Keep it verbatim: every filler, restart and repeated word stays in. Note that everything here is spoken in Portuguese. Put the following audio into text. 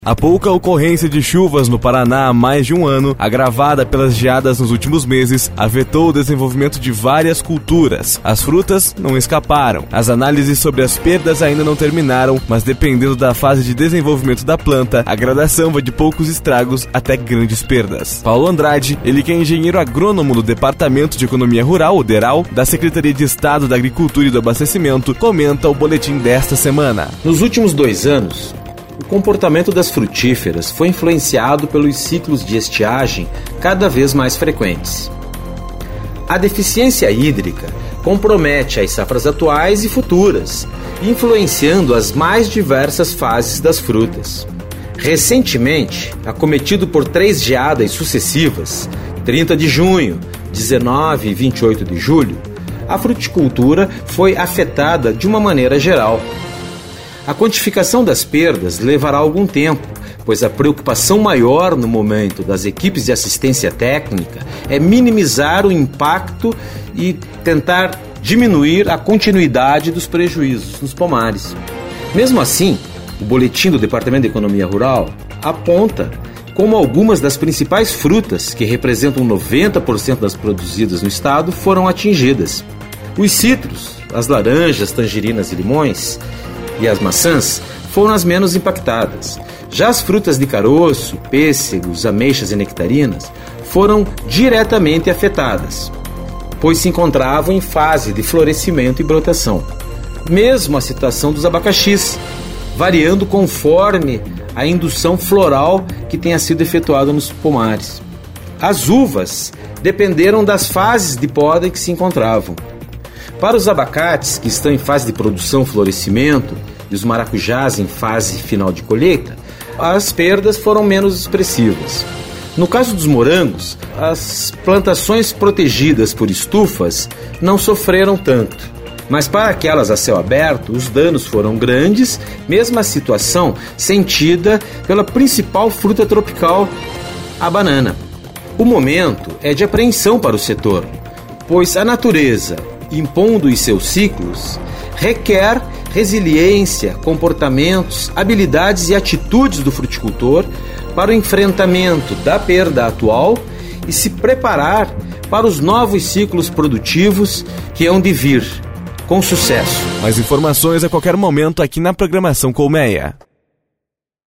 A pouca ocorrência de chuvas no Paraná há mais de um ano, agravada pelas geadas nos últimos meses, afetou o desenvolvimento de várias culturas. As frutas não escaparam. As análises sobre as perdas ainda não terminaram, mas dependendo da fase de desenvolvimento da planta, a gradação vai de poucos estragos até grandes perdas. Paulo Andrade, ele que é engenheiro agrônomo do Departamento de Economia Rural, o DERAL, da Secretaria de Estado da Agricultura e do Abastecimento, comenta o boletim desta semana. Nos últimos dois anos, o comportamento das frutíferas foi influenciado pelos ciclos de estiagem cada vez mais frequentes. A deficiência hídrica compromete as safras atuais e futuras, influenciando as mais diversas fases das frutas. Recentemente, acometido por três geadas sucessivas, trinta de junho, dezenove e vinte e oito de julho, a fruticultura foi afetada de uma maneira geral. A quantificação das perdas levará algum tempo, pois a preocupação maior no momento das equipes de assistência técnica é minimizar o impacto e tentar diminuir a continuidade dos prejuízos nos pomares. Mesmo assim, o boletim do Departamento de Economia Rural aponta como algumas das principais frutas, que representam noventa por cento das produzidas no estado, foram atingidas. Os citros, as laranjas, tangerinas e limões, e as maçãs foram as menos impactadas. Já as frutas de caroço, pêssegos, ameixas e nectarinas foram diretamente afetadas, pois se encontravam em fase de florescimento e brotação. Mesmo a situação dos abacaxis, variando conforme a indução floral que tenha sido efetuada nos pomares. As uvas dependeram das fases de poda em que se encontravam. Para os abacates, que estão em fase de produção e florescimento, e os maracujás em fase final de colheita, as perdas foram menos expressivas. No caso dos morangos, as plantações protegidas por estufas não sofreram tanto, mas para aquelas a céu aberto, os danos foram grandes, mesma situação sentida pela principal fruta tropical, a banana. O momento é de apreensão para o setor, pois a natureza, impondo os seus ciclos, requer resiliência, comportamentos, habilidades e atitudes do fruticultor para o enfrentamento da perda atual e se preparar para os novos ciclos produtivos que hão de vir, com sucesso. Mais informações a qualquer momento aqui na programação Colmeia.